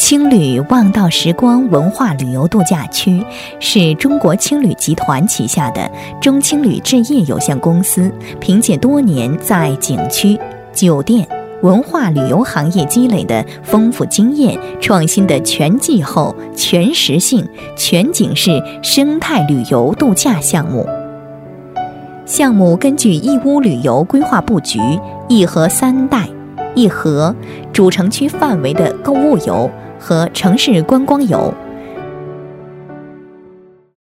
青旅望道时光文化旅游度假区是中国青旅集团旗下的中青旅置业有限公司，凭借多年在景区、酒店、文化旅游行业积累的丰富经验，创新的全季候、全时性、全景式生态旅游度假项目。项目根据义乌旅游规划布局，一河三带、一河主城区范围的购物游和城市观光游、